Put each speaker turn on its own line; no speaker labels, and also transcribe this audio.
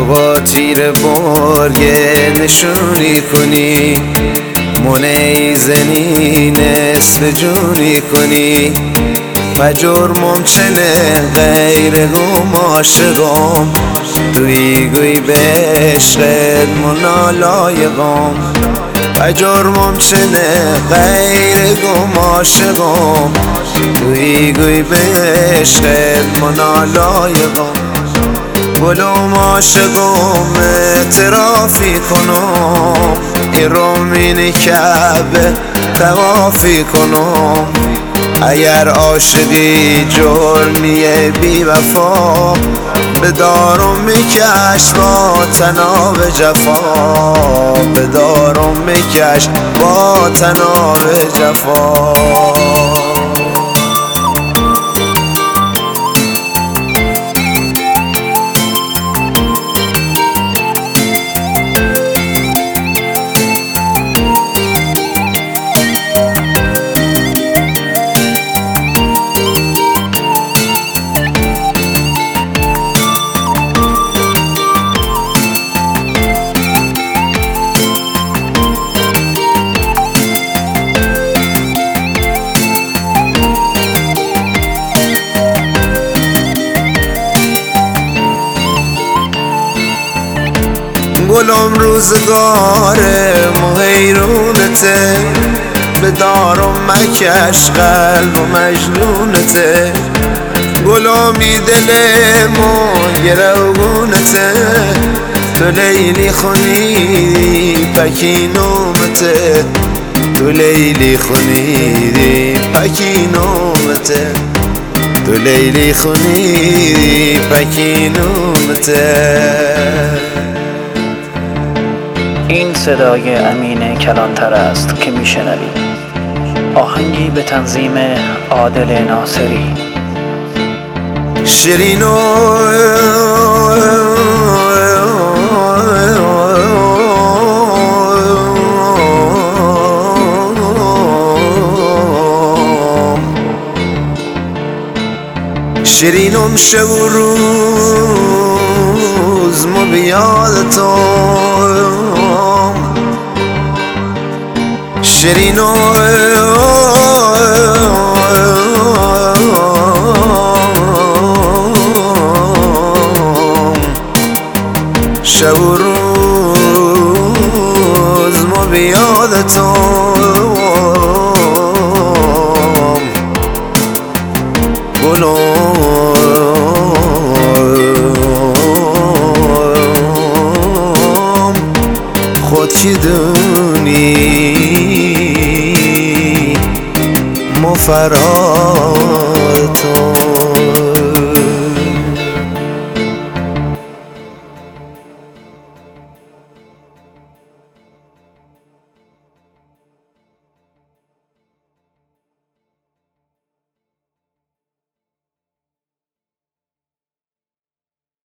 تو با تیر برگه نشونی کنی، مونه زنی نصف جونی کنی. و جرمم چنه غیر گم عاشقم، توی گوی به عشقت منالایقم. و جرمم چنه غیر گم عاشقم، توی گوی به عشقت منالایقم. گلوم عاشقم اعترافی کنم، این رومین کعبه توافی کنم. اگر عاشقی جرمیه بی وفا، به دارم میکش با تناب جفا، به دارم میکش با تناب جفا. گلم روزگاره حیرونته، به دارم مکش قلب و مجنونته. گلامی دلمو گروگونته، تو لیلی خونیدی پکی نومته، تو لیلی خونیدی پکی نومته، تو لیلی خونیدی پکی نومته.
این صدای امین کلانتر است که میشنوید. آهنگی به تنظیم عادل ناصری.
شیرینو شیرینم شب و روز ما بیادتم، شیرینو شب و روز ما بیادتم. خود کی دونی مفراتم.